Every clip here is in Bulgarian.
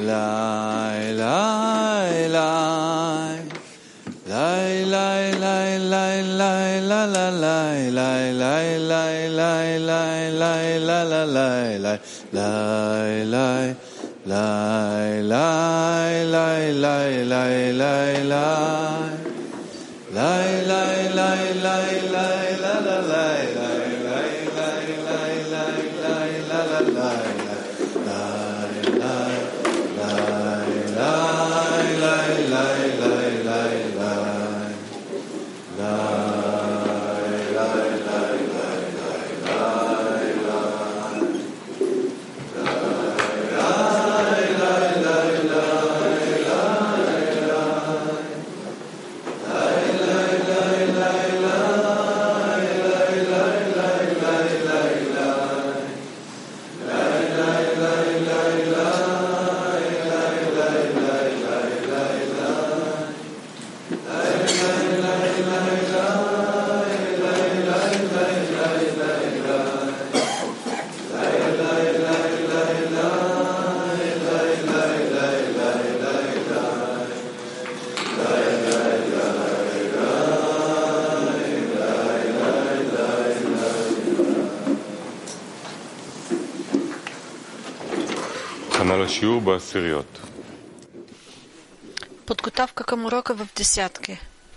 Подготовка към урока в десятки.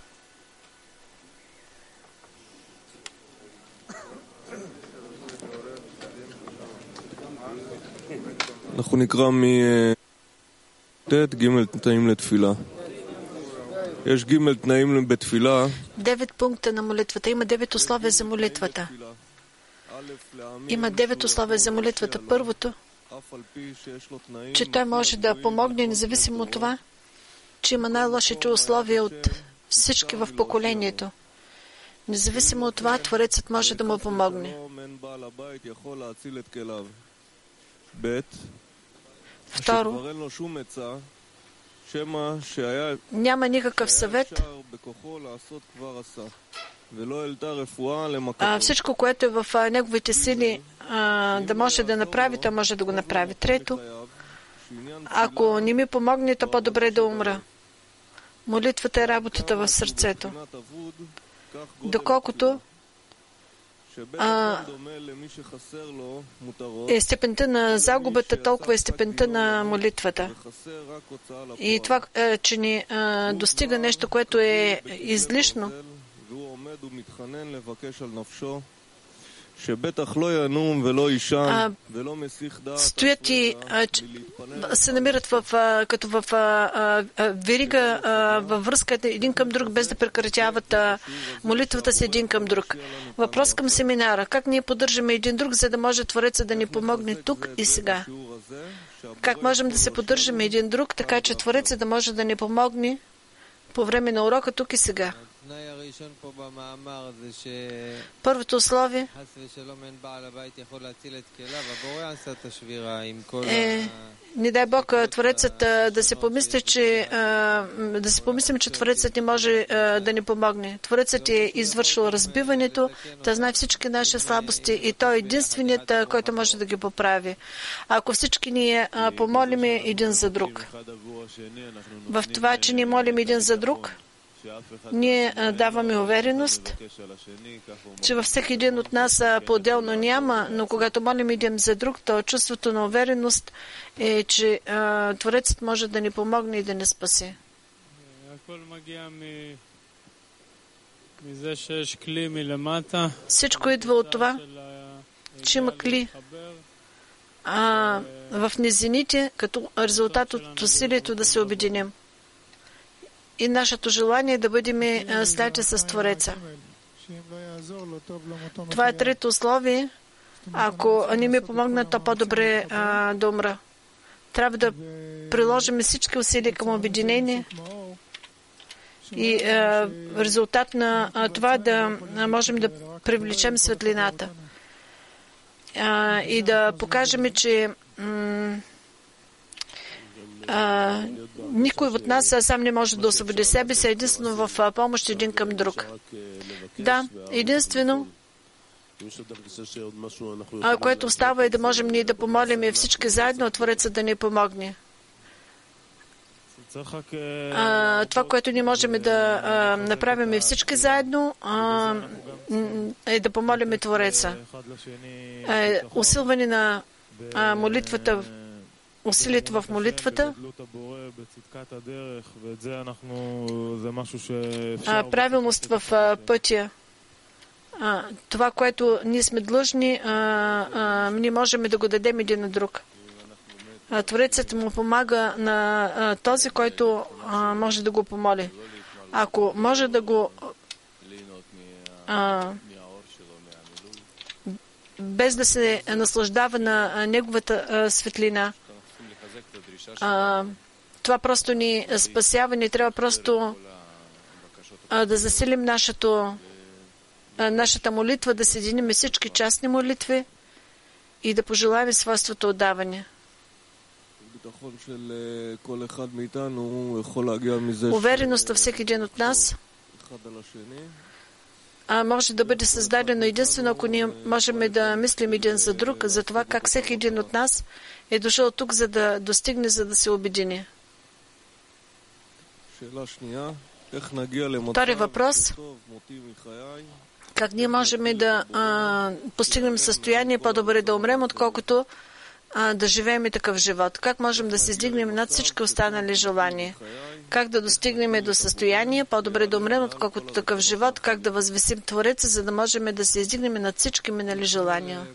אנחנו נקרא מט' ג' תנאים לתפילה. יש ג' תנאים בתפילה. 9 пункта на молитвата. Има 9 условия за молитвата. Има 9 условия за молитвата. Първото, че той може да помогне, независимо от това, че има най-лошите условия от всички в поколението. Независимо от това, Творецът може да му помогне. Второ, няма никакъв съвет. Всичко, което е в неговите сили да може да направи, той може да го направи. Трето, ако не ми помогне, то по-добре да умра. Молитвата е работата в сърцето. Доколкото е степента на загубата, толкова е степента на молитвата. И това, че ни достига нещо, което е излишно, стоят и се намират като в верига във връзка един към друг, без да прекратяват молитвата си един към друг. Въпрос към семинара. Как ние поддържаме един друг, за да може Твореца да ни помогне тук и сега? Как можем да се поддържаме един друг, така че Твореца да може да ни помогне по време на урока тук и сега? Първото условие е, не дай Бог, Творецът да се помислим, че Творецът не може да ни помогне. Творецът е извършил разбиването, да знае всички наши слабости и той е единственият, който може да ги поправи. Ако всички ние помолиме един за друг, в това, че ние молим един за друг, ние даваме увереност, че във всеки един от нас по-отделно няма, но когато молим един за друг, то чувството на увереност е, че Творецът може да ни помогне и да ни спаси. Всичко идва от това, че има кли в низините, като резултат от усилието да се обединим. И нашето желание е да бъдем слети с Твореца. Това е трето условие. Ако не ми помогнат, то по-добре да умра. Трябва да приложим всички усилия към обединение и в резултат на това да можем да привлечем светлината и да покажем, че никой от нас сам не може да освободи себе си, единствено в помощ един към друг. Да, единствено, което остава е да можем ние да помолим и всички заедно, Твореца да ни помогне. Това, което ние можем да направим и всички заедно, е да помолим Твореца. Усилване на молитвата, усилието в молитвата, правилност в пътя. Това, което ние сме длъжни, ние можем да го дадем един на друг. Творецът му помага на този, който може да го помоли. Ако може да го без да се наслаждава на неговата светлина, това просто ни спасява. Ни трябва просто да засилим нашата молитва, да съединим всички частни молитви и да пожелаем свойството отдаване. Увереността всеки един от нас може да бъде създадено единствено, ако ние можем да мислим един за друг, за това как всеки един от нас е дошъл тук, за да достигне, за да се обедини. Втори въпрос. Как ние можем да постигнем състояние по-добре да умрем, отколкото да живеем и такъв живот? Как можем да се издигнем над всички останали желания? Как да достигнем до състояние по-добре да умрем, отколкото такъв живот? Как да възвесим Твореца, за да можем да се издигнем над всички минали желания?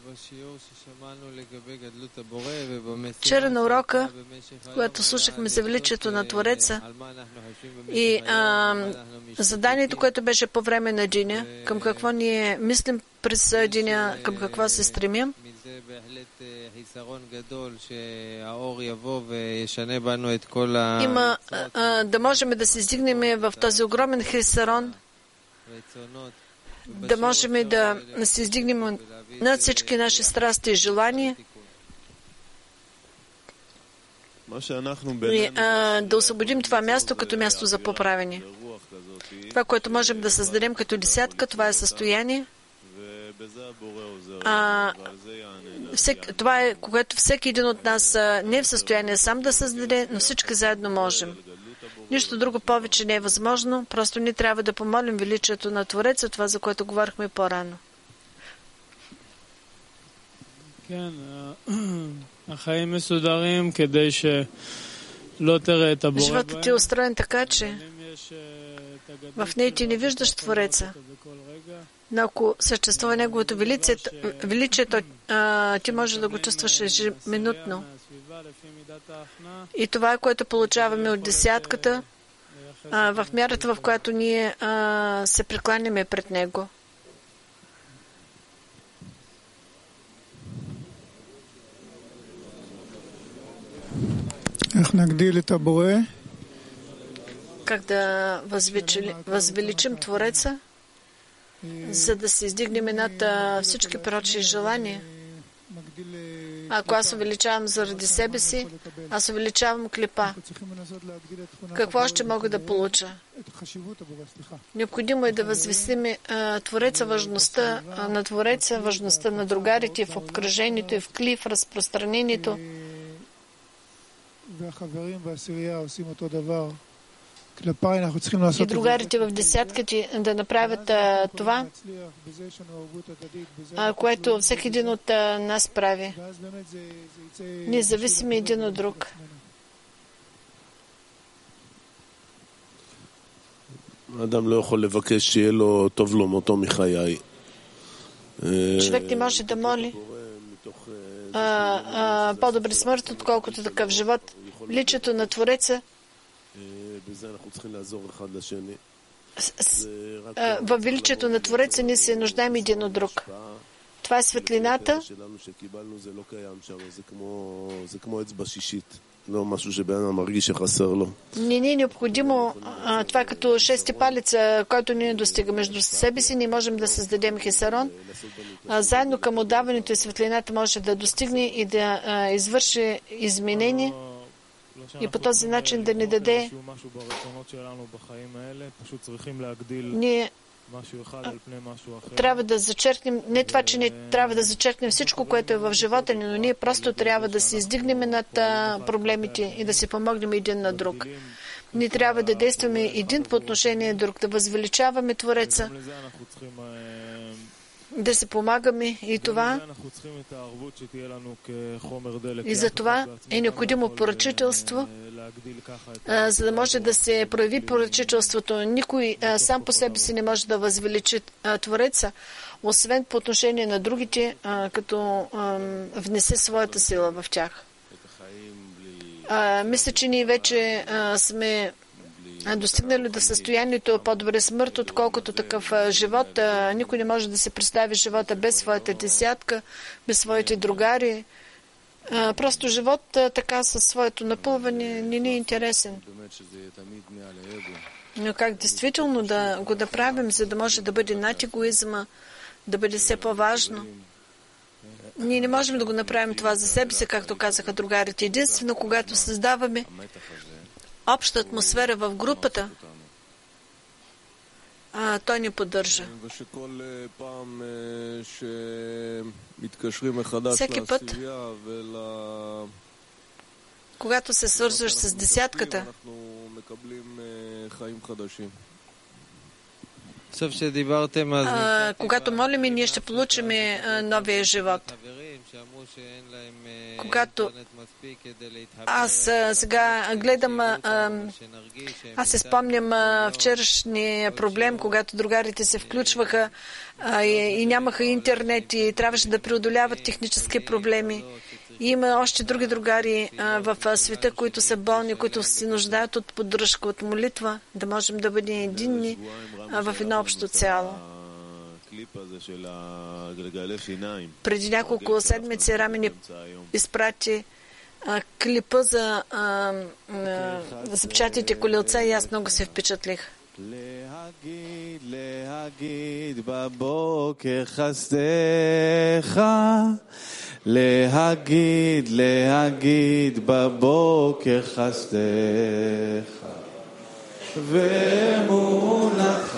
Вчера на урока, когато слушахме за величието на Твореца и заданието, което беше по време на деня, към какво ние мислим през деня, към какво се стремим, има да можем да се издигнем в този огромен хисарон, да можем да се издигнем над всички наши страсти и желания и да освободим това място като място за поправяне. Това, което можем да създадем като десятка, това е състояние. Това е, когато всеки един от нас не е в състояние сам да създаде, но всички заедно можем. Нищо друго повече не е възможно, просто ние трябва да помолим величието на Твореца, това, за което говорихме по-рано. Животът е устроен така, че в нея ти не виждаш Твореца. Но ако съществува неговото величието, ти можеш да го чувстваш ежеминутно. И това е, което получаваме от десятката, в мярата, в която ние се прекланяме пред него. Как да възвеличим Твореца, за да се издигнем над всички прочи желания. Ако аз увеличавам заради себе си, аз увеличавам клипа. Какво още мога да получа? Необходимо е да възвисим Твореца, важността на Твореца, важността на другарите в обкръжението и в кли, в разпространението. И другарите в десятките да направят това, което всеки един от нас прави. Ние зависим един от друг. Човек не може да моли по-добре смърт, отколкото такъв живот. Личието на Твореца във величието на Твореца ние се нуждаем един от друг. Това е светлината. Не е необходимо. Това е като шести палец, който ние достига между себе си. Ние можем да създадем хисарон. Заедно към отдаването и светлината може да достигне и да извърши изменение. И по този начин да ни даде. Ние трябва да зачеркнем, не това, че не трябва да зачеркнем всичко, което е в живота ни, но ние просто трябва да се издигнем над проблемите и да се помогнем един на друг. Ние трябва да действаме един по отношение друг, да възвеличаваме Твореца, да се помагаме и това. И за това е необходимо поръчителство, за да може да се прояви поръчителството. Никой сам по себе си не може да възвеличи Твореца, освен по отношение на другите, като внесе своята сила в тях. Мисля, че ние вече сме достигнали до състоянието по-добре смърт, отколкото такъв живот. Никой не може да се представи живота без своята десятка, без своите другари. Просто живот така със своето напълване не ни е интересен. Но как действително да го направим, за да може да бъде над егоизма, да бъде все по-важно? Ние не можем да го направим това за себе си, както казаха другарите. Единствено, когато създаваме обща атмосфера в групата, той ни поддържа. Всеки път, когато се свързваш с десятката, когато молим, ние ще получим новия живот. Когато аз сега гледам, аз се спомням вчерашния проблем, когато другарите се включваха и нямаха интернет и трябваше да преодоляват технически проблеми. И има още други другари в света, които са болни, които се нуждаят от поддръжка, от молитва, да можем да бъдем единни в едно общо цяло. Преди няколко седмици Рами изпрати клипа за запечатите колелца и аз много се впечатлих. להגיד בבוקר חסדך ואמונתך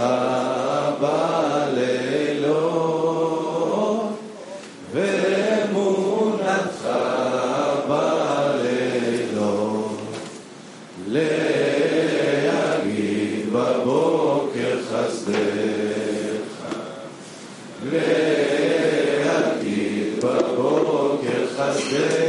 בלילות ואמונתך בלילות להגיד בבוקר חסדך להגיד בבוקר חסדך